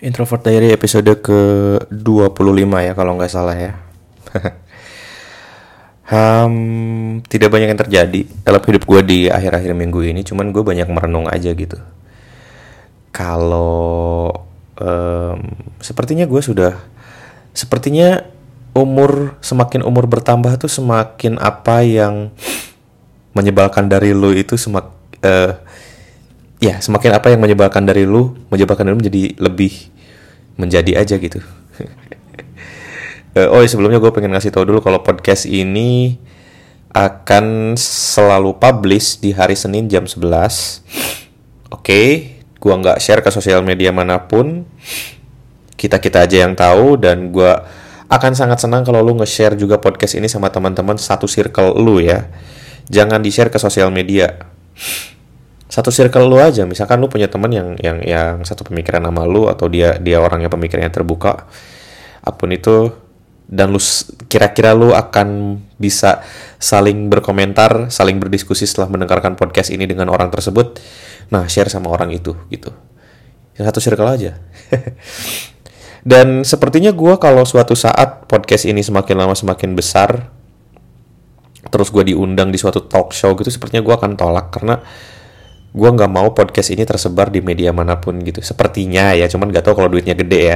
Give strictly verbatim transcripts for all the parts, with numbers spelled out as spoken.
Introvert Diary episode ke dua puluh lima ya kalau nggak salah ya. Hmm, tidak banyak yang terjadi dalam hidup gue di akhir-akhir minggu ini. Cuman gue banyak merenung aja gitu. Kalau um, sepertinya gue sudah Sepertinya umur semakin umur bertambah tuh semakin apa yang menyebalkan dari lu itu semak uh, ya semakin apa yang menyebalkan dari lu menyebalkan dari lu menjadi lebih menjadi aja gitu. uh, oh ya, sebelumnya gue pengen ngasih tahu dulu kalau podcast ini akan selalu publish di hari Senin jam sebelas. Oke, okay, gue nggak share ke sosial media manapun. Kita-kita aja yang tahu, dan gue akan sangat senang kalau lu nge-share juga podcast ini sama teman-teman satu circle lu ya. Jangan di-share ke sosial media. Satu circle lu aja, misalkan lu punya teman yang yang yang satu pemikiran sama lu, atau dia dia orangnya pemikirannya terbuka, apapun itu, dan lu kira-kira lu akan bisa saling berkomentar, saling berdiskusi setelah mendengarkan podcast ini dengan orang tersebut. Nah, share sama orang itu gitu. Yang satu circle aja. Dan sepertinya gue kalau suatu saat podcast ini semakin lama semakin besar, terus gue diundang di suatu talk show gitu, sepertinya gue akan tolak. Karena gue gak mau podcast ini tersebar di media manapun gitu. Sepertinya ya, cuman gak tahu kalau duitnya gede ya.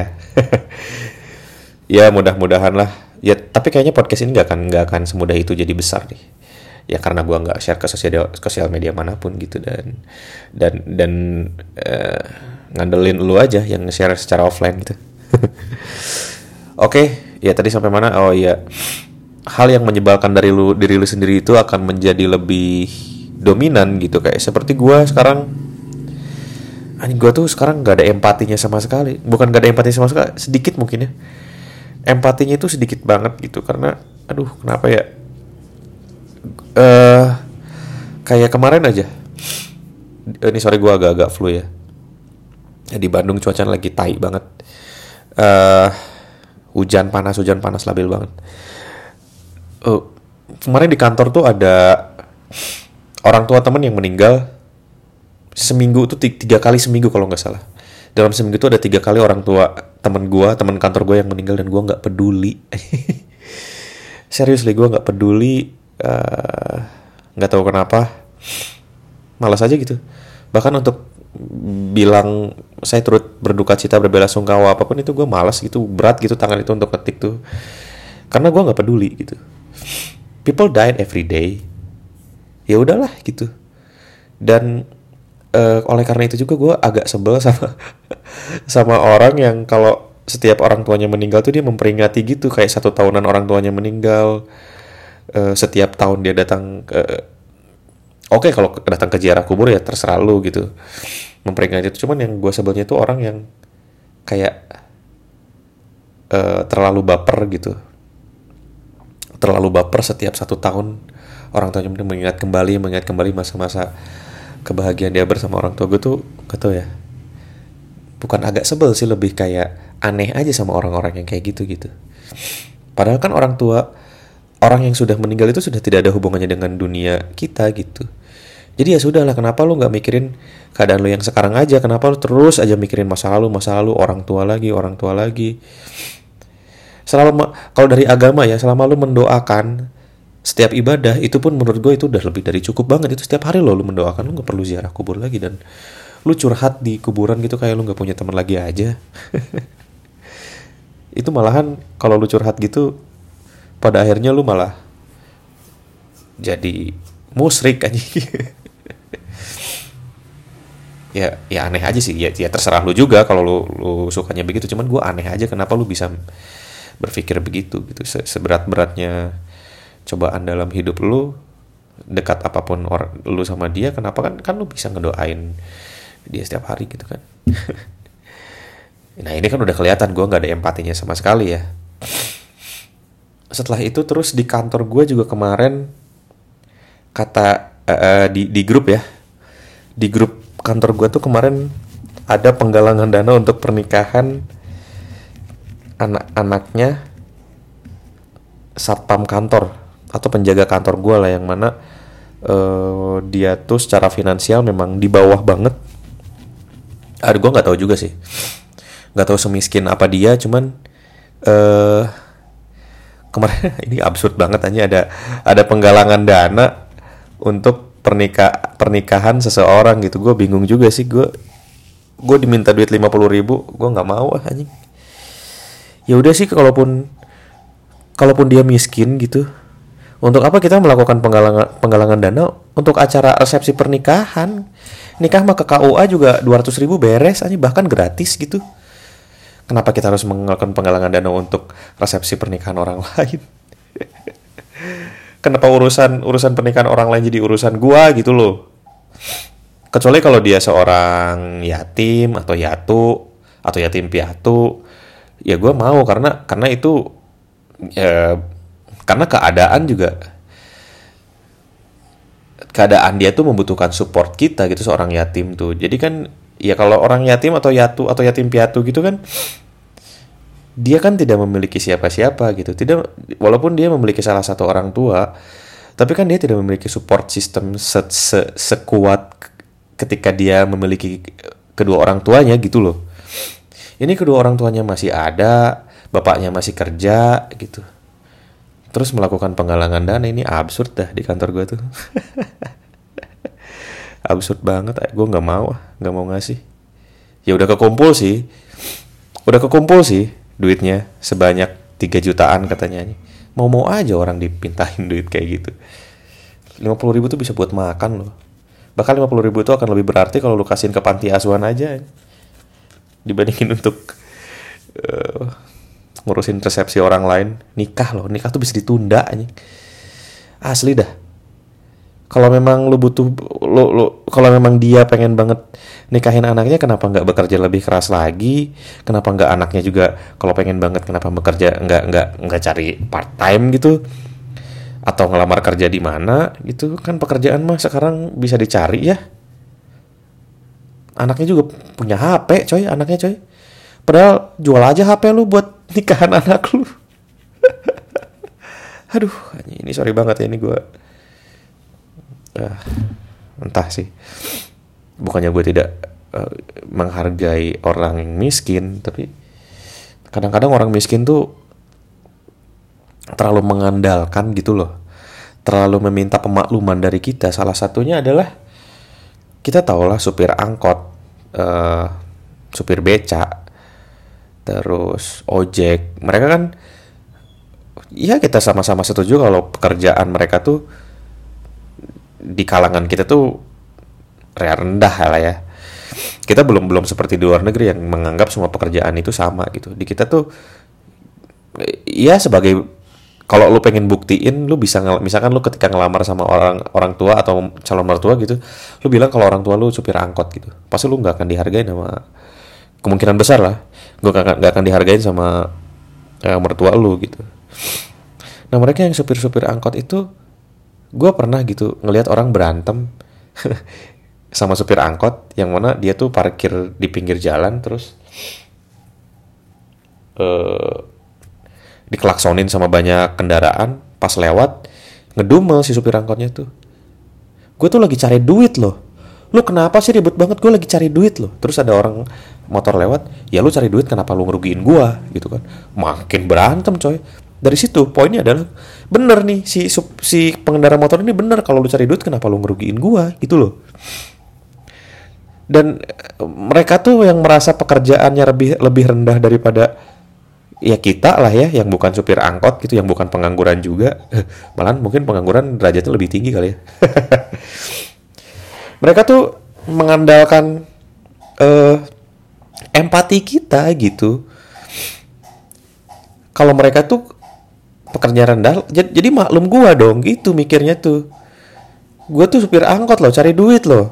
Ya mudah-mudahan lah. Ya tapi kayaknya podcast ini gak akan, gak akan semudah itu jadi besar nih. Ya karena gue gak share ke sosial, sosial media manapun gitu. Dan Dan Dan uh, ngandelin lu aja yang nge-share secara offline gitu. Oke, okay, ya tadi sampai mana? Oh iya, hal yang menyebalkan dari lu diri lu sendiri itu akan menjadi lebih dominan gitu. Kayak seperti gue sekarang, anjing, gue tuh sekarang gak ada empatinya sama sekali. Bukan gak ada empatinya sama sekali, sedikit mungkin ya. Empatinya itu sedikit banget gitu. Karena, aduh kenapa ya, uh, kayak kemarin aja. Ini sorry gue agak-agak flu ya. Di Bandung cuaca lagi tai banget. Uh, hujan panas, hujan panas labil banget. Uh, kemarin di kantor tuh ada orang tua teman yang meninggal. Seminggu tuh tiga kali seminggu kalau nggak salah. Dalam seminggu tuh ada tiga kali orang tua teman gue, teman kantor gue yang meninggal, dan gue nggak peduli. Serius li, gue nggak peduli. Nggak uh, tahu kenapa. Malas aja gitu. Bahkan untuk bilang saya turut berduka cita, berbelasungkawa, apapun itu gue malas gitu, berat gitu tangan itu untuk ketik tuh, karena gue nggak peduli gitu. People died every day, ya udahlah gitu. Dan uh, oleh karena itu juga gue agak sebel sama sama orang yang kalau setiap orang tuanya meninggal tuh dia memperingati gitu, kayak satu tahunan orang tuanya meninggal, uh, setiap tahun dia datang ke. Oke, okay, kalau datang ke ziarah kubur ya terserah lu gitu, memperingati itu. Cuman yang gue sebelnya itu orang yang kayak uh, terlalu baper gitu, terlalu baper setiap satu tahun orang tuanya mengingat kembali, mengingat kembali masa-masa kebahagiaan dia bersama orang tua. Gue tuh gak tau ya, bukan agak sebel sih, lebih kayak aneh aja sama orang-orang yang kayak gitu gitu. Padahal kan orang tua, orang yang sudah meninggal itu sudah tidak ada hubungannya dengan dunia kita gitu. Jadi ya sudahlah, kenapa lu gak mikirin keadaan lu yang sekarang aja? Kenapa lu terus aja mikirin masa lalu, masa lalu, orang tua lagi, orang tua lagi. Selama, kalau dari agama ya, selama lu mendoakan setiap ibadah, itu pun menurut gue itu udah lebih dari cukup banget. Itu setiap hari lo lu mendoakan, lu gak perlu ziarah kubur lagi. Dan lu curhat di kuburan gitu kayak lu gak punya teman lagi aja. Itu malahan kalau lu curhat gitu, pada akhirnya lu malah jadi musyrik aja. ya ya aneh aja sih. Ya, ya terserah lu juga kalau lu, lu sukanya begitu. Cuman gue aneh aja kenapa lu bisa berpikir begitu gitu. Se- seberat-beratnya cobaan dalam hidup lu, dekat apapun orang lu sama dia, kenapa kan kan lu bisa ngedoain dia setiap hari gitu kan. Nah ini kan udah kelihatan gue nggak ada empatinya sama sekali ya. Setelah itu terus di kantor gue juga kemarin kata uh, di di grup ya, di grup kantor gue tuh kemarin ada penggalangan dana untuk pernikahan anak-anaknya satpam kantor atau penjaga kantor gue lah, yang mana uh, dia tuh secara finansial memang di bawah banget. Aduh gue nggak tahu juga sih. nggak tahu semiskin apa dia, cuman eh kemarin ini absurd banget aja, ada ada penggalangan dana untuk pernikah pernikahan seseorang gitu. Gue bingung juga sih, gue gue diminta duit lima puluh ribu, gue nggak mau ah anjing. Ya udah sih, kalaupun kalaupun dia miskin gitu, untuk apa kita melakukan penggalangan penggalangan dana untuk acara resepsi pernikahan? Nikah mah ke K U A juga dua ratus ribu beres aja, bahkan gratis gitu. Kenapa kita harus melakukan penggalangan dana untuk resepsi pernikahan orang lain? Kenapa urusan urusan pernikahan orang lain jadi urusan gua gitu loh? Kecuali kalau dia seorang yatim atau yatu atau yatim piatu, ya gua mau, karena karena itu ya, karena keadaan juga keadaan dia tuh membutuhkan support kita gitu, seorang yatim tuh. Jadi kan ya kalau orang yatim atau yatu atau yatim piatu gitu kan, dia kan tidak memiliki siapa-siapa gitu. Tidak, walaupun dia memiliki salah satu orang tua, tapi kan dia tidak memiliki support system se- se- sekuat ketika dia memiliki kedua orang tuanya gitu loh. Ini kedua orang tuanya masih ada, bapaknya masih kerja gitu. Terus melakukan penggalangan dana, ini absurd dah di kantor gue tuh. Absurd banget, gue nggak mau, nggak mau ngasih. Ya udah kekumpul sih, udah kekumpul sih duitnya sebanyak tiga jutaan katanya. Mau-mau aja orang dipintain duit kayak gitu. lima puluh ribu tuh bisa buat makan loh. Bahkan lima puluh ribu itu akan lebih berarti kalau lu kasihin ke panti asuhan aja, dibandingin untuk uh, ngurusin resepsi orang lain. Nikah loh, nikah tuh bisa ditunda aja. Asli dah. Kalau memang lu butuh, lu, lu kalau memang dia pengen banget nikahin anaknya, kenapa nggak bekerja lebih keras lagi? Kenapa nggak anaknya juga kalau pengen banget, kenapa bekerja nggak nggak nggak cari part time gitu? Atau ngelamar kerja di mana gitu? Kan pekerjaan mah sekarang bisa dicari ya. Anaknya juga punya H P coy, anaknya coy. Padahal jual aja H P lu buat nikahan anak lu. Aduh, ini sorry banget ya, ini gue uh, entah sih. Bukannya gue tidak uh, menghargai orang yang miskin, tapi kadang-kadang orang miskin tuh terlalu mengandalkan gitu loh, terlalu meminta pemakluman dari kita. Salah satunya adalah kita tahulah supir angkot, uh, supir beca, terus ojek, mereka kan ya kita sama-sama setuju kalau pekerjaan mereka tuh di kalangan kita tuh rendah lah ya. Kita belum belum seperti di luar negeri yang menganggap semua pekerjaan itu sama gitu. Di kita tuh ya sebagai, kalau lu pengen buktiin, lu bisa ngel- misalkan lu ketika ngelamar sama orang orang tua atau calon mertua gitu, lu bilang kalau orang tua lu supir angkot gitu, pasti lu nggak akan dihargain sama, kemungkinan besar lah, gue gak, gak akan dihargain sama eh, mertua lu gitu. Nah mereka yang supir-supir angkot itu, gue pernah gitu ngelihat orang berantem sama supir angkot, yang mana dia tuh parkir di pinggir jalan, terus uh, dikelaksonin sama banyak kendaraan, pas lewat ngedumel si supir angkotnya tuh. Gue tuh lagi cari duit loh, lu kenapa sih ribet banget, gue lagi cari duit loh. Terus ada orang motor lewat, ya lu cari duit kenapa lu ngerugiin gue gitu kan. Makin berantem coy. Dari situ poinnya adalah, bener nih si si pengendara motor ini bener, kalau lu cari duit kenapa lu ngerugiin gue gitu loh. Dan mereka tuh yang merasa pekerjaannya lebih lebih rendah daripada ya kita lah ya, yang bukan supir angkot gitu, yang bukan pengangguran juga. Malahan mungkin pengangguran derajatnya lebih tinggi kali ya. Mereka tuh mengandalkan uh, empati kita gitu. Kalau mereka tuh pekerjaan rendah, jadi, jadi maklum gua dong gitu mikirnya tuh. Gua tuh supir angkot loh, cari duit loh.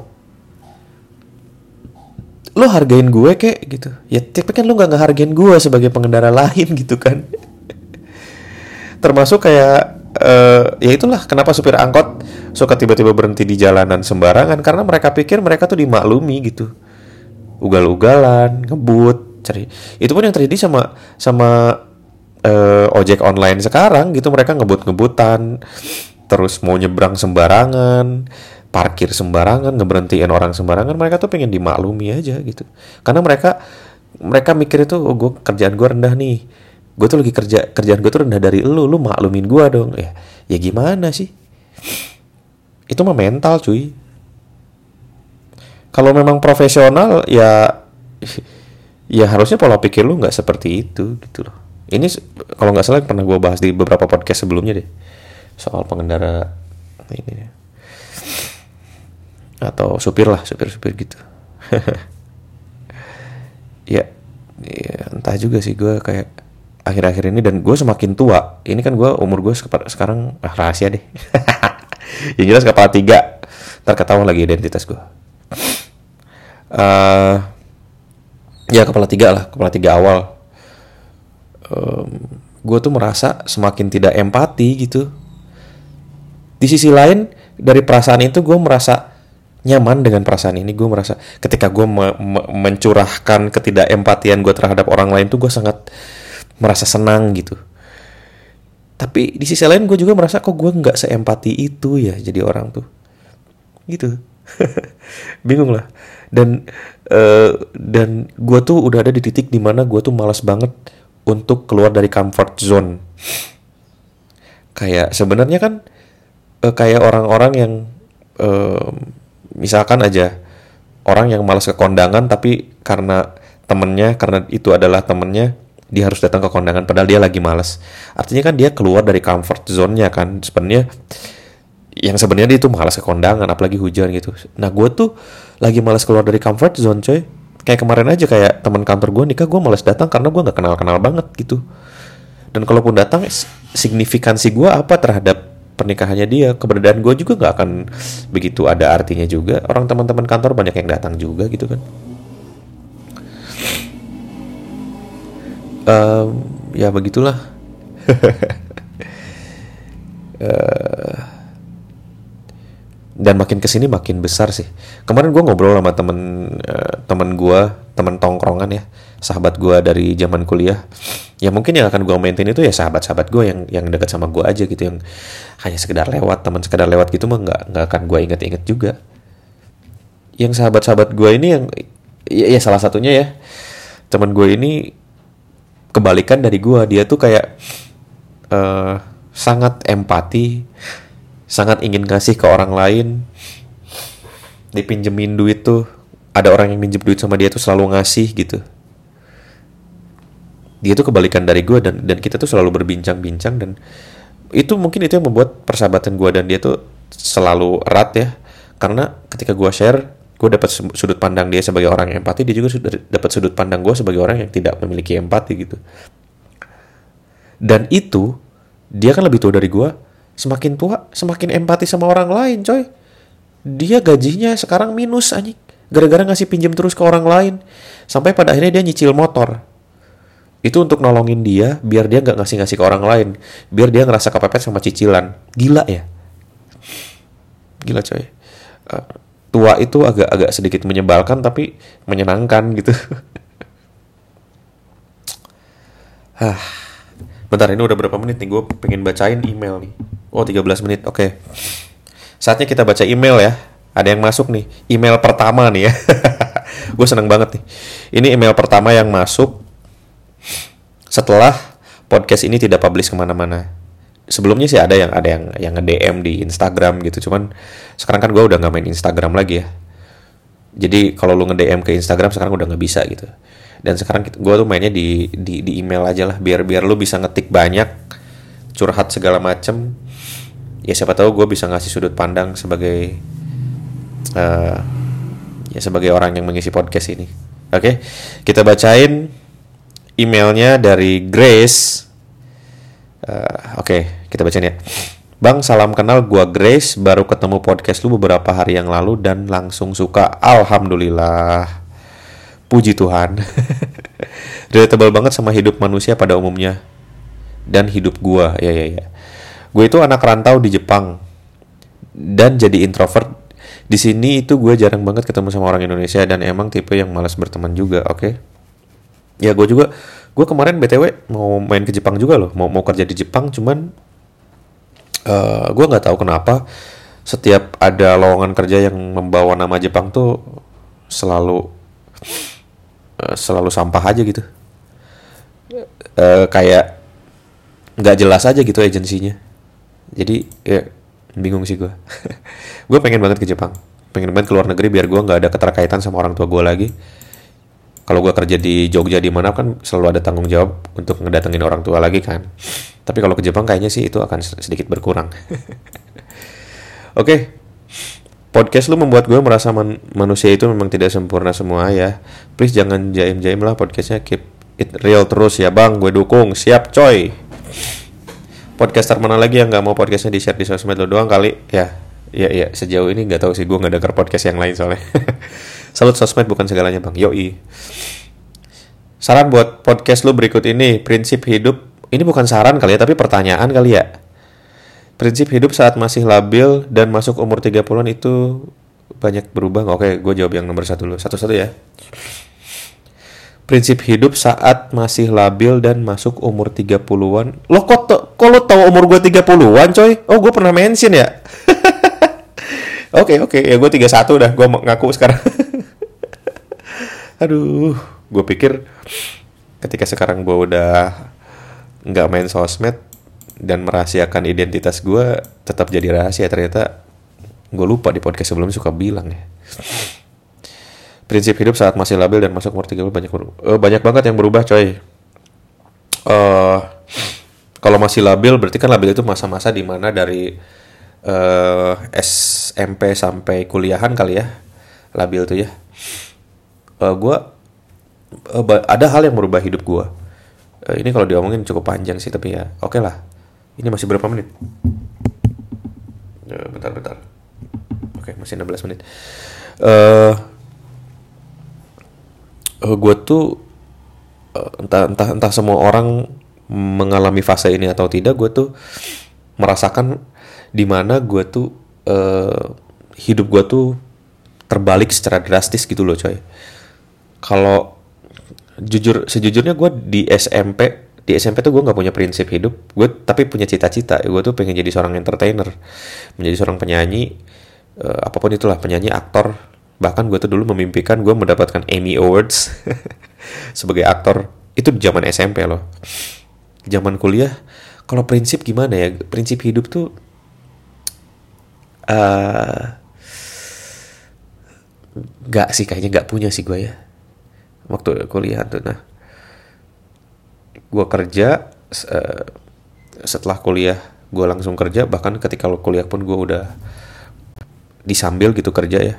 Lo hargain gue kek gitu. Ya tapi kan lo gak ngehargain gue sebagai pengendara lain gitu kan. Termasuk kayak uh, ya itulah kenapa supir angkot suka tiba-tiba berhenti di jalanan sembarangan, karena mereka pikir mereka tuh dimaklumi gitu. Ugal-ugalan, ngebut, cari. Itu pun yang terjadi sama sama uh, ojek online sekarang gitu. Mereka ngebut-ngebutan, terus mau nyebrang sembarangan, parkir sembarangan, ngeberhentiin orang sembarangan. Mereka tuh pengen dimaklumi aja gitu, karena mereka mereka mikir itu, oh gue kerjaan gue rendah nih, gue tuh lagi kerja kerjaan gue tuh rendah dari lu, lu maklumin gue dong. Ya, ya gimana sih? Itu mah mental cuy. Kalau memang profesional ya, ya harusnya pola pikir lu nggak seperti itu gitu loh. Ini kalau nggak salah pernah gue bahas di beberapa podcast sebelumnya deh soal pengendara ini atau supir lah, supir-supir gitu. ya, ya entah juga sih gue kayak akhir-akhir ini, dan gue semakin tua. Ini kan gue umur gue sekarang ah, rahasia deh. Yang jelas kepala tiga, ntar ketahuan lagi identitas gue. Uh, ya kepala tiga lah, kepala tiga awal. Um, gue tuh merasa semakin tidak empati gitu. Di sisi lain dari perasaan itu gue merasa nyaman dengan perasaan ini. Gue merasa ketika gue me- me- mencurahkan ketidakempatian gue terhadap orang lain tuh gue sangat merasa senang gitu. Tapi di sisi lain gue juga merasa kok gue nggak seempati itu ya jadi orang tuh gitu. Bingung lah. Dan uh, dan gue tuh udah ada di titik dimana gue tuh malas banget untuk keluar dari comfort zone. Kayak sebenarnya kan uh, kayak orang-orang yang uh, misalkan aja orang yang malas ke kondangan, tapi karena temennya, karena itu adalah temennya, dia harus datang ke kondangan padahal dia lagi malas. Artinya kan dia keluar dari comfort zone-nya kan. Sebenarnya yang sebenarnya dia tuh malas ke kondangan, apalagi hujan gitu. Nah gue tuh lagi malas keluar dari comfort zone coy. Kayak kemarin aja, kayak teman kantor gue nikah, gue malas datang karena gue nggak kenal-kenal banget gitu. Dan kalaupun datang, signifikansi gue apa terhadap pernikahannya dia? Keberadaan gue juga nggak akan begitu ada artinya juga. Orang teman-teman kantor banyak yang datang juga gitu kan. Um, ya begitulah. uh, dan makin kesini makin besar sih. Kemarin gue ngobrol sama temen uh, temen gue, temen tongkrongan ya, sahabat gue dari zaman kuliah. Ya mungkin yang akan gue maintain itu ya sahabat-sahabat gue yang yang dekat sama gue aja gitu, yang hanya sekedar lewat, teman sekedar lewat gitu mah nggak nggak akan gue inget-inget juga. Yang sahabat-sahabat gue ini yang ya, ya salah satunya ya temen gue ini kebalikan dari gue. Dia tuh kayak uh, sangat empati, sangat ingin kasih ke orang lain. Dipinjemin duit tuh, ada orang yang minjem duit sama dia tuh selalu ngasih gitu. Dia tuh kebalikan dari gue, dan dan kita tuh selalu berbincang-bincang, dan itu mungkin itu yang membuat persahabatan gue dan dia tuh selalu erat ya. Karena ketika gue share, gue dapat sudut pandang dia sebagai orang yang empati, dia juga dapat sudut pandang gue sebagai orang yang tidak memiliki empati gitu. Dan itu, dia kan lebih tua dari gue, semakin tua semakin empati sama orang lain coy. Dia gajinya sekarang minus anjing, gara-gara ngasih pinjam terus ke orang lain, sampai pada akhirnya dia nyicil motor. Itu untuk nolongin dia biar dia nggak ngasih-ngasih ke orang lain, biar dia ngerasa kepepet sama cicilan. Gila ya, gila coy. Uh, tua itu agak-agak sedikit menyebalkan tapi menyenangkan gitu. Hah. Bentar, ini udah berapa menit nih? Gue pengen bacain email nih. Oh, tiga belas menit. Oke. Okay. Saatnya kita baca email ya. Ada yang masuk nih. Email pertama nih ya. Gue seneng banget nih. Ini email pertama yang masuk setelah podcast ini tidak publish kemana-mana. Sebelumnya sih ada yang ada yang yang nge-D M di Instagram gitu. Cuman sekarang kan gue udah gak main Instagram lagi ya. Jadi kalau lu nge-D M ke Instagram sekarang udah gak bisa gitu. Dan sekarang gue tuh mainnya di, di di email aja lah. Biar biar lu bisa ngetik banyak, curhat segala macem. Ya siapa tahu gue bisa ngasih sudut pandang sebagai uh, ya sebagai orang yang mengisi podcast ini. Oke, okay? Kita bacain emailnya dari Grace. Uh, Oke, okay, kita bacain ya. Bang, salam kenal, gua Grace. Baru ketemu podcast lu beberapa hari yang lalu dan langsung suka. Alhamdulillah, puji Tuhan. Relatable banget sama hidup manusia pada umumnya dan hidup gua. Ya ya ya. Gue itu anak rantau di Jepang dan jadi introvert. Di sini itu gue jarang banget ketemu sama orang Indonesia dan emang tipe yang malas berteman juga. Oke. Okay? Ya gue juga, gue kemarin B T W mau main ke Jepang juga loh, mau mau kerja di Jepang, cuman uh, gue nggak tahu kenapa setiap ada lowongan kerja yang membawa nama Jepang tuh selalu uh, selalu sampah aja gitu. Uh, kayak nggak jelas aja gitu agensinya. Jadi ya bingung sih gue. Gue pengen banget ke Jepang, pengen banget ke luar negeri biar gue nggak ada keterkaitan sama orang tua gue lagi. Kalau gue kerja di Jogja di mana kan selalu ada tanggung jawab untuk ngedatengin orang tua lagi kan. Tapi kalau ke Jepang kayaknya sih itu akan sedikit berkurang. Oke, okay. Podcast lu membuat gue merasa man- manusia itu memang tidak sempurna semua ya. Please jangan jaim-jaim lah podcastnya, keep it real terus ya bang, gue dukung, siap coy. Podcaster mana lagi yang nggak mau podcastnya di share di sosmed lo doang kali ya? Ya ya sejauh ini nggak tahu sih, gue nggak denger podcast yang lain soalnya. Salut, sosmed bukan segalanya bang, yoi. Saran buat podcast lu berikut ini, prinsip hidup. Ini bukan saran kali ya, tapi pertanyaan kali ya. Prinsip hidup saat masih labil dan masuk umur tiga puluhan itu banyak berubah. Oke, gue jawab yang nomor satu dulu. Satu-satu ya. Prinsip hidup saat masih labil dan masuk umur tiga puluhan. Lo kok, to- kok lo tau umur gue tiga puluhan coy? Oh, gue pernah mention ya? Oke, oke. Ya gue tiga puluh satu dah. Gue ngaku sekarang. Aduh, gue pikir ketika sekarang gue udah nggak main sosmed dan merahasiakan identitas gue tetap jadi rahasia. Ternyata gue lupa di podcast sebelumnya suka bilang ya. Prinsip hidup saat masih labil dan masuk umur tiga puluh banyak berubah. Uh, banyak banget yang berubah coy. Uh, kalau masih labil berarti kan labil itu masa-masa dimana dari uh, S M P sampai kuliahan kali ya. Labil tuh ya. Uh, gue uh, ba- ada hal yang merubah hidup gue. Uh, ini kalau diomongin cukup panjang sih, tapi ya oke okay lah. Ini masih berapa menit? Uh, bentar-bentar. Oke, okay, masih enam belas menit. Uh, uh, gue tuh uh, entah entah entah semua orang mengalami fase ini atau tidak, gue tuh merasakan di mana gue tuh uh, hidup gue tuh terbalik secara drastis gitu loh coy. Kalau jujur sejujurnya gue di S M P di S M P tuh gue nggak punya prinsip hidup, gue tapi punya cita-cita. Gue tuh pengen jadi seorang entertainer, menjadi seorang penyanyi, uh, apapun itulah, penyanyi, aktor. Bahkan gue tuh dulu memimpikan gue mendapatkan Emmy Awards sebagai aktor. Itu di zaman S M P loh. Zaman kuliah, kalau prinsip gimana ya? Prinsip hidup tuh uh, nggak sih, kayaknya nggak punya sih gue ya. Waktu kuliah tuh, nah. Gue kerja, uh, setelah kuliah gue langsung kerja. Bahkan ketika kuliah pun gue udah disambil gitu kerja ya.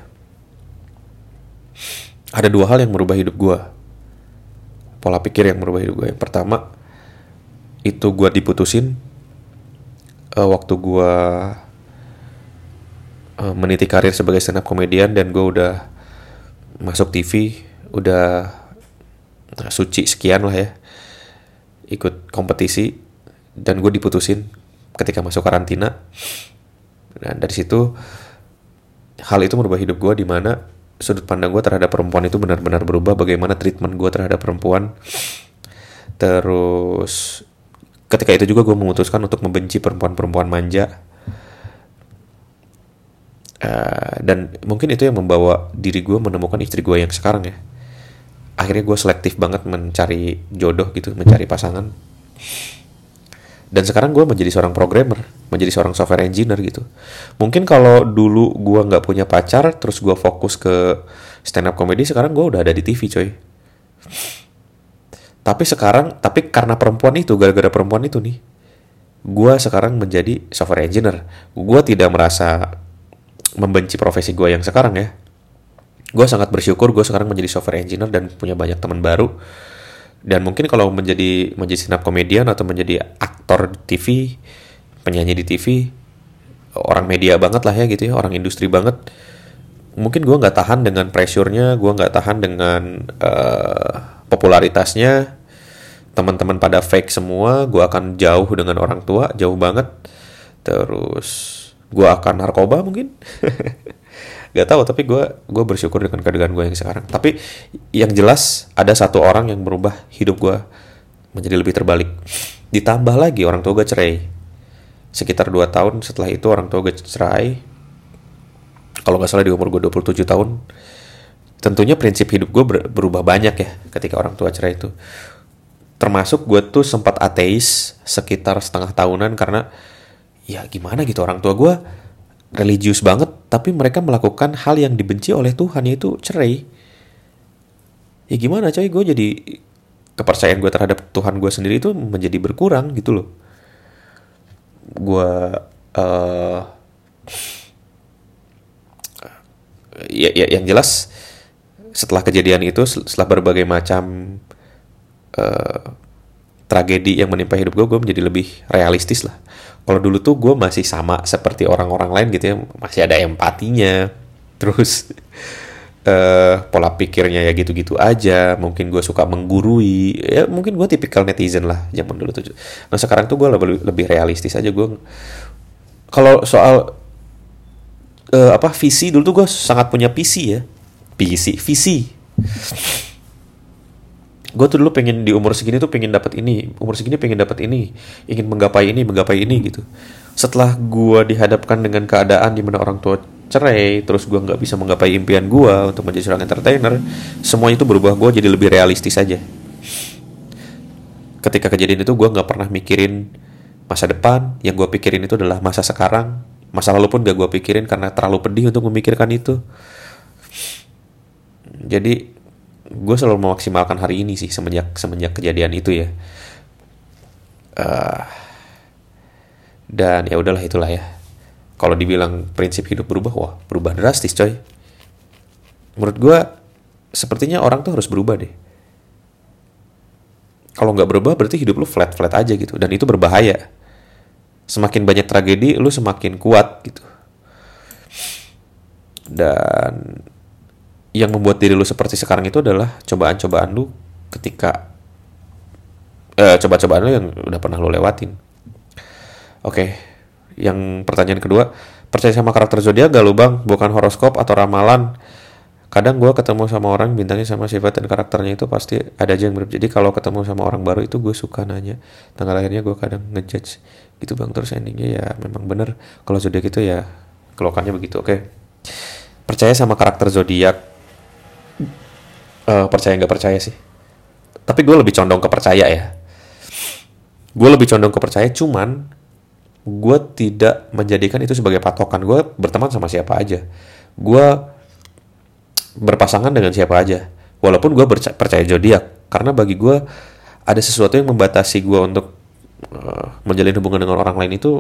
Ada dua hal yang merubah hidup gue, pola pikir yang merubah hidup gue. Yang pertama itu gue diputusin uh, waktu gue uh, meniti karir sebagai stand up comedian, dan gue udah masuk T V, udah uh, suci sekian lah ya, ikut kompetisi, dan gue diputusin ketika masuk karantina. Dan dari situ hal itu merubah hidup gue, di mana sudut pandang gue terhadap perempuan itu benar-benar berubah. Bagaimana treatment gue terhadap perempuan. Terus ketika itu juga gue memutuskan untuk membenci perempuan-perempuan manja. Uh, dan mungkin itu yang membawa diri gue menemukan istri gue yang sekarang ya. Akhirnya gue selektif banget mencari jodoh gitu, mencari pasangan. Dan sekarang gue menjadi seorang programmer, menjadi seorang software engineer gitu. Mungkin kalau dulu gue nggak punya pacar, terus gue fokus ke stand up comedy, sekarang gue udah ada di T V coy. Tapi sekarang, tapi karena perempuan itu, gara-gara perempuan itu nih, gue sekarang menjadi software engineer. Gue tidak merasa membenci profesi gue yang sekarang ya. Gue sangat bersyukur gue sekarang menjadi software engineer dan punya banyak teman baru. Dan mungkin kalau menjadi menjadi stand up comedian atau menjadi aktor di T V, penyanyi di T V, orang media banget lah ya gitu ya, orang industri banget, mungkin gue nggak tahan dengan pressure-nya, gue nggak tahan dengan uh, popularitasnya. Teman-teman pada fake semua, gue akan jauh dengan orang tua, jauh banget. Terus gue akan narkoba mungkin. Gak tahu, tapi gue gue bersyukur dengan keadaan gue yang sekarang. Tapi yang jelas ada satu orang yang merubah hidup gue menjadi lebih terbalik. Ditambah lagi orang tua gue cerai. Sekitar dua tahun setelah itu orang tua gue cerai. Kalau nggak salah di umur gue dua puluh tujuh tahun. tentunya prinsip hidup gue ber- berubah banyak ya ketika orang tua cerai itu. Termasuk gue tuh sempat ateis sekitar setengah tahunan karena ya gimana gitu, orang tua gue religius banget tapi mereka melakukan hal yang dibenci oleh Tuhan, yaitu cerai. Ya gimana coy, gue jadi kepercayaan gue terhadap Tuhan gue sendiri itu menjadi berkurang gitu loh. Gue uh, ya, ya yang jelas setelah kejadian itu, setelah berbagai macam uh, tragedi yang menimpa hidup gue, gue menjadi lebih realistis lah. Kalau dulu tuh gue masih sama seperti orang-orang lain gitu ya, masih ada empatinya, terus uh, pola pikirnya ya gitu-gitu aja. Mungkin gue suka menggurui, ya mungkin gue tipikal netizen lah zaman dulu tuh. Nah sekarang tuh gue lebih, lebih realistis aja. Gue kalau soal uh, apa visi, dulu tuh gue sangat punya visi ya, visi, visi. Gue tuh dulu pengen di umur segini tuh pengen dapat ini, umur segini pengen dapat ini, ingin menggapai ini, menggapai ini gitu. Setelah gue dihadapkan dengan keadaan di mana orang tua cerai, terus gue nggak bisa menggapai impian gue untuk menjadi seorang entertainer, semuanya itu berubah. Gue jadi lebih realistis aja. Ketika kejadian itu gue nggak pernah mikirin masa depan, yang gue pikirin itu adalah masa sekarang. Masa lalu pun gak gue pikirin karena terlalu pedih untuk memikirkan itu. Jadi gue selalu memaksimalkan hari ini sih semenjak semenjak kejadian itu ya. Uh, dan ya udahlah, itulah ya. Kalau dibilang prinsip hidup berubah, wah berubah drastis coy. Menurut gue sepertinya orang tuh harus berubah deh. Kalau nggak berubah berarti hidup lu flat flat aja gitu, dan itu berbahaya. Semakin banyak tragedi, lu semakin kuat gitu. Dan yang membuat diri lu seperti sekarang itu adalah cobaan-cobaan lu ketika eh, coba-cobaan lu yang udah pernah lu lewatin. Oke, yang pertanyaan kedua, percaya sama karakter zodiak gak lu bang? Bukan horoskop atau ramalan. Kadang gue ketemu sama orang bintangnya sama sifat dan karakternya itu pasti ada aja yang mirip. Jadi kalau ketemu sama orang baru itu gue suka nanya tanggal lahirnya, gue kadang ngejudge gitu bang. Terus endingnya ya memang bener kalau zodiak itu ya kelokannya begitu. Oke, percaya sama karakter zodiak. Uh, percaya nggak percaya sih, tapi gue lebih condong ke percaya ya. Gue lebih condong ke percaya, cuman gue tidak menjadikan itu sebagai patokan. Gue berteman sama siapa aja, gue berpasangan dengan siapa aja, walaupun gue percaya zodiak, karena bagi gue ada sesuatu yang membatasi gue untuk uh, menjalin hubungan dengan orang lain itu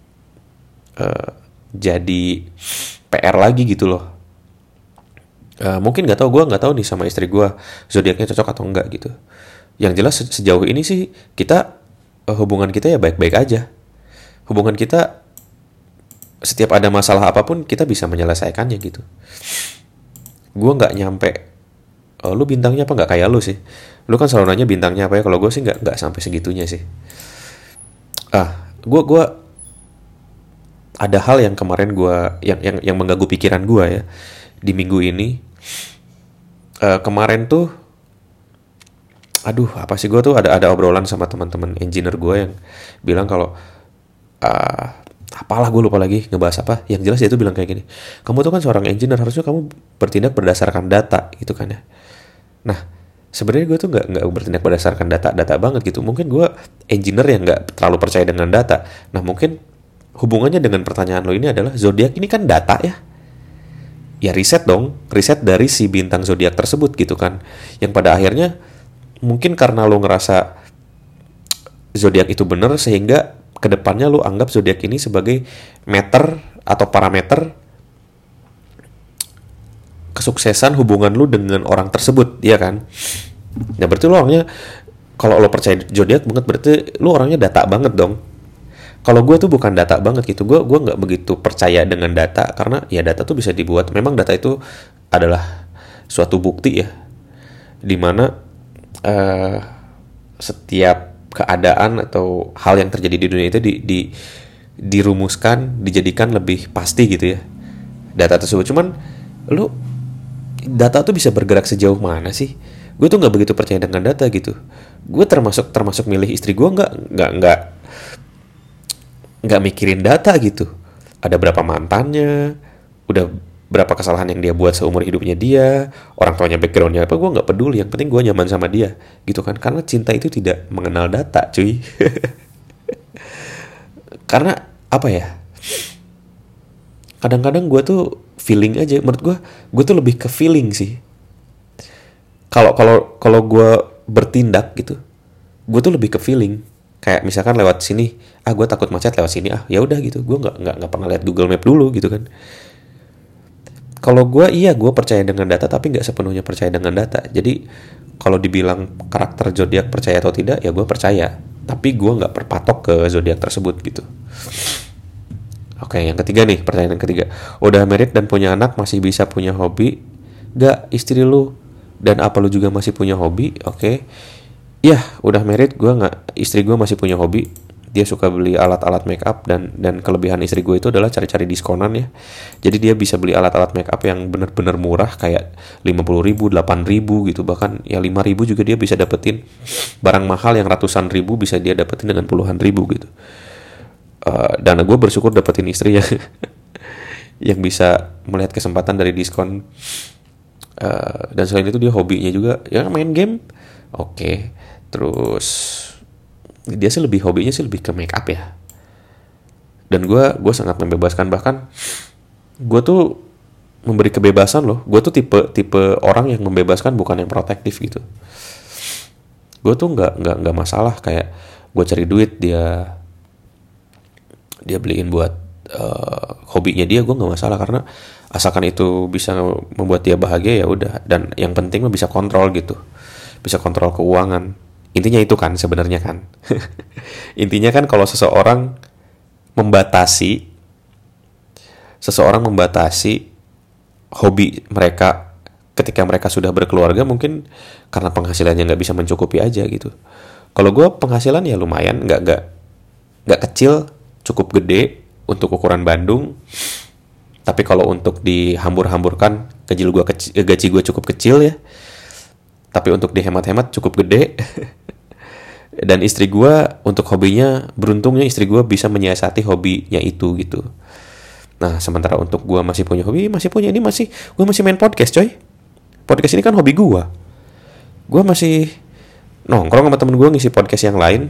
uh, jadi P R lagi gitu loh. Uh, mungkin nggak tahu, gue nggak tahu nih sama istri gue zodiaknya cocok atau enggak gitu. Yang jelas se- sejauh ini sih kita uh, hubungan kita ya baik-baik aja. Hubungan kita setiap ada masalah apapun kita bisa menyelesaikannya gitu. Gue nggak nyampe oh, lu bintangnya apa, nggak kayak lu sih. Lu kan selalu nanya bintangnya apa ya. Kalau gue sih nggak nggak sampai segitunya sih. Ah, gue gue ada hal yang kemarin gue yang yang yang mengganggu pikiran gue ya di minggu ini. Uh, kemarin tuh aduh apa sih, gue tuh ada ada obrolan sama teman-teman engineer gue yang bilang kalau uh, apalah gue lupa lagi ngebahas apa. Yang jelas dia tuh bilang kayak gini, kamu tuh kan seorang engineer, harusnya kamu bertindak berdasarkan data gitu kan ya. Nah sebenarnya gue tuh nggak nggak bertindak berdasarkan data-data banget gitu. Mungkin gue engineer yang nggak terlalu percaya dengan data. Nah mungkin hubungannya dengan pertanyaan lo ini adalah zodiak ini kan data ya. Ya riset dong, riset dari si bintang zodiak tersebut gitu kan. Yang pada akhirnya mungkin karena lo ngerasa zodiak itu benar, sehingga kedepannya lo anggap zodiak ini sebagai meter atau parameter kesuksesan hubungan lo dengan orang tersebut, ya kan? Nah berarti lo orangnya, kalau lo percaya zodiak banget, berarti lo orangnya data banget dong. Kalau gue tuh bukan data banget gitu, gue gue nggak begitu percaya dengan data, karena ya data tuh bisa dibuat. Memang data itu adalah suatu bukti ya, dimana uh, setiap keadaan atau hal yang terjadi di dunia itu di, di dirumuskan, dijadikan lebih pasti gitu ya data tersebut. Cuman lu data tuh bisa bergerak sejauh mana sih? Gue tuh nggak begitu percaya dengan data gitu. Gue termasuk termasuk milih istri gue nggak nggak nggak nggak mikirin data gitu. Ada berapa mantannya, udah berapa kesalahan yang dia buat seumur hidupnya dia, orang tuanya backgroundnya apa, gue nggak peduli, yang penting gue nyaman sama dia gitu kan. Karena cinta itu tidak mengenal data cuy. Karena apa ya, kadang-kadang gue tuh feeling aja, menurut gue gue tuh lebih ke feeling sih. Kalau kalau kalau gue bertindak gitu, gue tuh lebih ke feeling. Kayak misalkan lewat sini, ah gue takut macet lewat sini, ah ya udah gitu, gue nggak nggak nggak pernah lihat Google Map dulu gitu kan. Kalau gue iya gue percaya dengan data, tapi nggak sepenuhnya percaya dengan data. Jadi kalau dibilang karakter zodiak percaya atau tidak, ya gue percaya, tapi gue nggak berpatok ke zodiak tersebut gitu. Oke, yang ketiga nih, pertanyaan yang ketiga, udah married dan punya anak masih bisa punya hobi gak istri lu, dan apa lu juga masih punya hobi? Oke. Ya, udah married, gue nggak, istri gue masih punya hobi. Dia suka beli alat-alat make up, dan dan kelebihan istri gue itu adalah cari-cari diskonan ya. Jadi dia bisa beli alat-alat make up yang bener-bener murah, kayak lima puluh ribu, delapan ribu gitu, bahkan ya lima ribu juga dia bisa dapetin. Barang mahal yang ratusan ribu bisa dia dapetin dengan puluhan ribu gitu. Uh, dan gue bersyukur dapetin istri yang yang bisa melihat kesempatan dari diskon. Uh, dan selain itu dia hobinya juga ya main game. Oke. Okay. Terus dia sih lebih hobinya sih lebih ke make up ya. Dan gue gue sangat membebaskan, bahkan gue tuh memberi kebebasan loh. Gue tuh tipe tipe orang yang membebaskan, bukan yang protektif gitu. Gue tuh nggak nggak nggak masalah kayak gue cari duit, dia dia beliin buat uh, hobinya dia, gue nggak masalah, karena asalkan itu bisa membuat dia bahagia ya udah. Dan yang penting mah bisa kontrol gitu, bisa kontrol keuangan. Intinya itu kan sebenarnya kan. Intinya kan kalau seseorang membatasi seseorang membatasi hobi mereka ketika mereka sudah berkeluarga, mungkin karena penghasilannya nggak bisa mencukupi aja gitu. Kalau gue penghasilan ya lumayan, nggak nggak nggak kecil, cukup gede untuk ukuran Bandung. Tapi kalau untuk dihambur-hamburkan, gaji gue kecil, gaji gue cukup kecil ya. Tapi untuk dihemat-hemat cukup gede. Dan istri gue untuk hobinya, beruntungnya istri gue bisa menyiasati hobinya itu gitu. Nah sementara untuk gue masih punya hobi, masih punya ini masih, gue masih main podcast coy. Podcast ini kan hobi gue. Gue masih nongkrong sama temen gue ngisi podcast yang lain.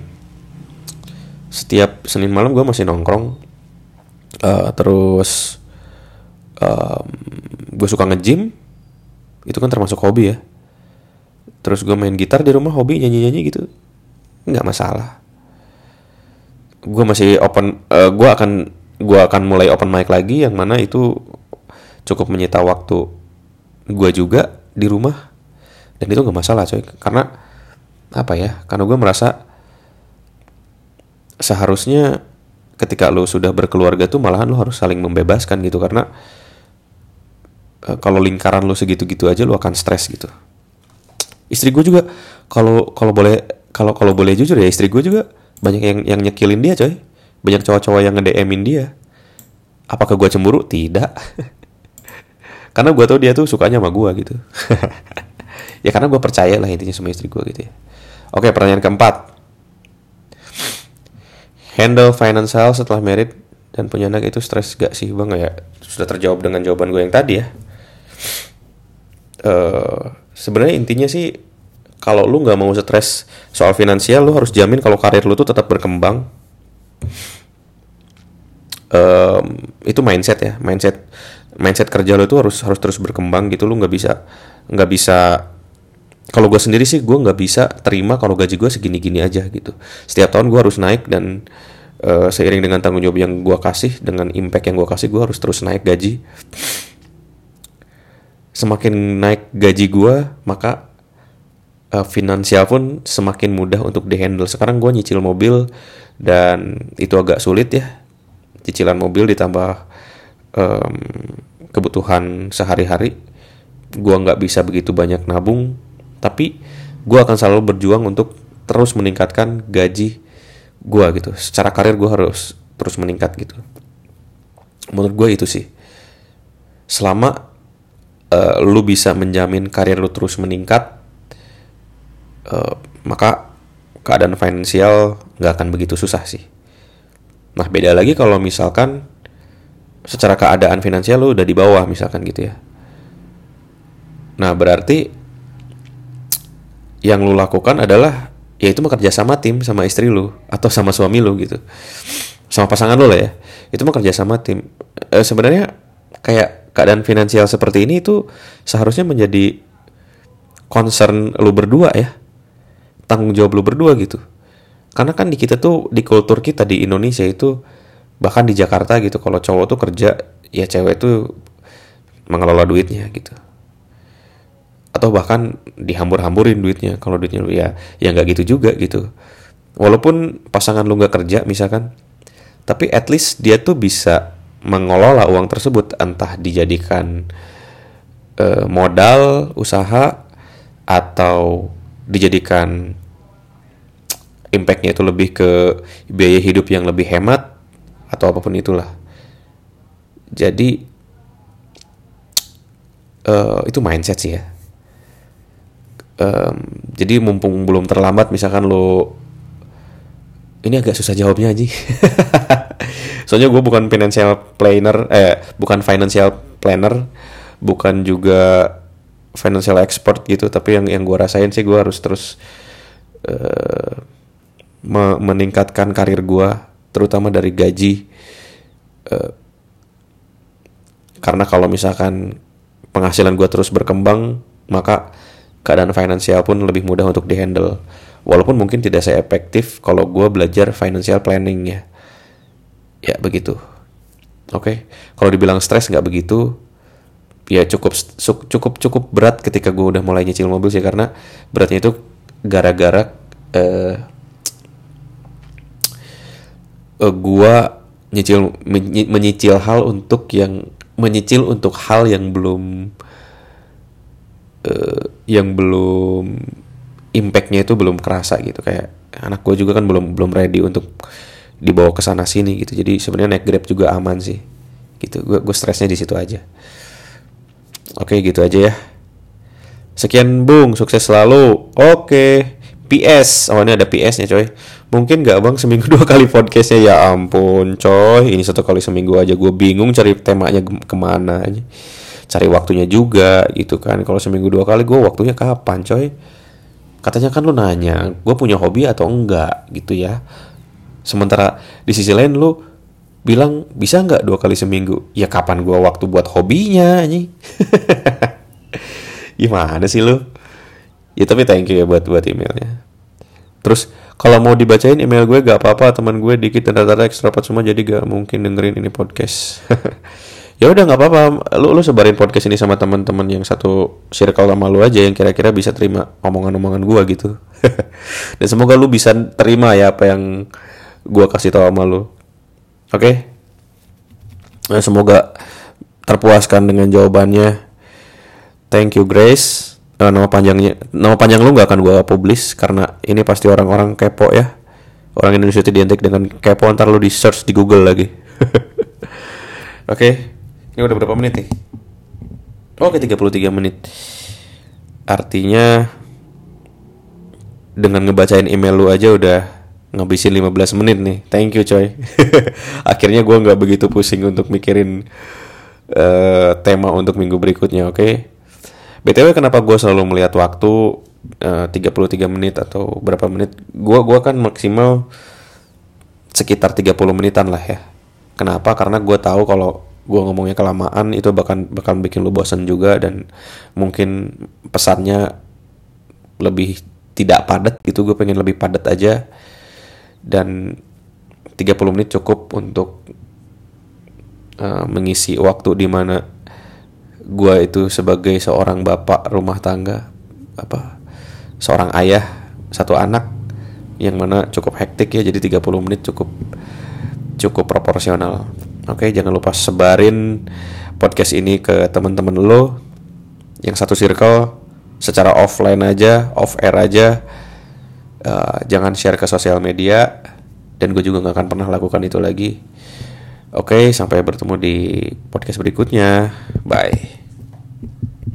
Setiap Senin malam gue masih nongkrong. Uh, terus um, gue suka nge-gym. Itu kan termasuk hobi ya. Terus gue main gitar di rumah, hobi nyanyi-nyanyi gitu, nggak masalah. Gue masih open, uh, gue akan gue akan mulai open mic lagi, yang mana itu cukup menyita waktu gue juga di rumah, dan itu nggak masalah coy. Karena apa ya? Karena gue merasa seharusnya ketika lo sudah berkeluarga tuh malahan lo harus saling membebaskan gitu, karena uh, kalau lingkaran lo segitu-gitu aja lo akan stres gitu. Istri gue juga kalau kalau boleh kalau kalau boleh jujur ya, istri gue juga banyak yang yang nyekilin dia coy. Banyak cowok-cowok yang nge-D M-in dia. Apakah gue cemburu? Tidak. Karena gue tahu dia tuh sukanya sama gue gitu. Ya karena gue percaya lah intinya sama istri gue gitu ya. Oke, pertanyaan keempat. Handle financial setelah married dan punya anak itu stres gak sih bang? Ya sudah terjawab dengan jawaban gue yang tadi ya. Uh, sebenarnya intinya sih, kalau lu nggak mau stres soal finansial, lu harus jamin kalau karir lu tuh tetap berkembang. Um, itu mindset ya, mindset mindset kerja lu tuh harus harus terus berkembang gitu. Lu nggak bisa nggak bisa. Kalau gue sendiri sih, gue nggak bisa terima kalau gaji gue segini-gini aja gitu. Setiap tahun gue harus naik, dan uh, seiring dengan tanggung jawab yang gue kasih, dengan impact yang gue kasih, gue harus terus naik gaji. Semakin naik gaji gue, maka uh, finansial pun semakin mudah untuk dihandle. Sekarang gue nyicil mobil, dan itu agak sulit ya. Cicilan mobil ditambah um, kebutuhan sehari-hari. Gue nggak bisa begitu banyak nabung, tapi gue akan selalu berjuang untuk terus meningkatkan gaji gue gitu. Secara karir gue harus terus meningkat gitu. Menurut gue itu sih. Selama Uh, lu bisa menjamin karir lu terus meningkat, uh, maka keadaan finansial gak akan begitu susah sih. Nah beda lagi kalau misalkan secara keadaan finansial lu udah di bawah misalkan gitu ya. Nah berarti yang lu lakukan adalah yaitu bekerja sama tim sama istri lu atau sama suami lu gitu, sama pasangan lu lah ya. Itu bekerja sama tim. E, sebenarnya kayak keadaan finansial seperti ini itu seharusnya menjadi concern lu berdua ya, tanggung jawab lu berdua gitu. Karena kan di kita tuh, di kultur kita di Indonesia itu, bahkan di Jakarta gitu, kalau cowok tuh kerja, ya cewek tuh mengelola duitnya gitu. Atau bahkan dihambur-hamburin duitnya. Kalau duitnya lu ya, ya nggak gitu juga gitu. Walaupun pasangan lu nggak kerja misalkan, tapi at least dia tuh bisa mengelola uang tersebut, entah dijadikan uh, modal usaha atau dijadikan impact-nya itu lebih ke biaya hidup yang lebih hemat atau apapun itulah. Jadi uh, itu mindset sih ya. Um, jadi mumpung belum terlambat, misalkan lo, ini agak susah jawabnya aja. Soalnya gue bukan financial planner, eh bukan financial planner, bukan juga financial expert gitu. Tapi yang yang gue rasain sih, gue harus terus uh, me- meningkatkan karir gue, terutama dari gaji. Uh, karena kalau misalkan penghasilan gue terus berkembang, maka keadaan finansial pun lebih mudah untuk dihandle. Walaupun mungkin tidak se-efektif kalau gue belajar financial planning ya. Ya begitu. Oke. Okay? Kalau dibilang stres nggak begitu. Ya cukup cukup cukup berat ketika gue udah mulai nyicil mobil sih, karena beratnya itu gara-gara uh, uh, gue nyicil menyicil hal untuk yang menyicil untuk hal yang belum Uh, yang belum impact-nya itu belum kerasa gitu. Kayak anak gue juga kan belum belum ready untuk dibawa ke sana sini gitu. Jadi sebenarnya naik Grab juga aman sih. Gitu. Gue gue stresnya di situ aja. Oke, gitu aja ya. Sekian Bung, sukses selalu. Oke. P S. Oh, ini ada P S-nya coy. Mungkin gak Bang seminggu dua kali podcastnya? Ya ampun coy. Ini satu kali seminggu aja. Gue bingung cari temanya kemana aja. Cari waktunya juga gitu kan. Kalau seminggu dua kali, gue waktunya kapan coy? Katanya kan lu nanya gue punya hobi atau enggak gitu ya. Sementara di sisi lain lu bilang bisa nggak dua kali seminggu. Ya kapan gue waktu buat hobinya nih? Gimana sih lu? Ya tapi thank you ya buat buat emailnya. Terus kalau mau dibacain email gue gak apa-apa, teman gue dikit dan rata-rata ekstrovert semua, jadi gak mungkin dengerin ini podcast. Ya udah nggak apa-apa, lu lu sebarin podcast ini sama teman-teman yang satu circle sama lu aja, yang kira-kira bisa terima omongan-omongan gua gitu. Dan semoga lu bisa terima ya apa yang gua kasih tahu sama lu. Oke? Okay? Nah, semoga terpuaskan dengan jawabannya. Thank you Grace. Nah, nama panjangnya, nama panjang lu nggak akan gua publish karena ini pasti orang-orang kepo ya. Orang Indonesia itu identik dengan kepo, ntar lu di search di Google lagi. Oke. Okay? Ini udah berapa menit nih? Oke, tiga puluh tiga menit. Artinya dengan ngebacain email lu aja udah ngabisin lima belas menit nih. Thank you coy. Akhirnya gue gak begitu pusing untuk mikirin uh, tema untuk minggu berikutnya, oke? Okay? B T W kenapa gue selalu melihat waktu uh, tiga puluh tiga menit atau berapa menit? Gue gua kan maksimal sekitar tiga puluh menitan lah ya. Kenapa? Karena gue tahu kalau gue ngomongnya kelamaan itu bakal bakal bikin lu bosan juga, dan mungkin pesannya lebih tidak padat gitu. Gue pengen lebih padat aja, dan tiga puluh menit cukup untuk uh, mengisi waktu di mana gue itu sebagai seorang bapak rumah tangga, apa seorang ayah satu anak yang mana cukup hektik ya. Jadi tiga puluh menit cukup cukup proporsional. Oke, jangan lupa sebarin podcast ini ke teman-teman lo yang satu circle secara offline aja, off air aja. Uh, jangan share ke sosial media, dan gue juga gak akan pernah lakukan itu lagi. Oke, sampai bertemu di podcast berikutnya. Bye.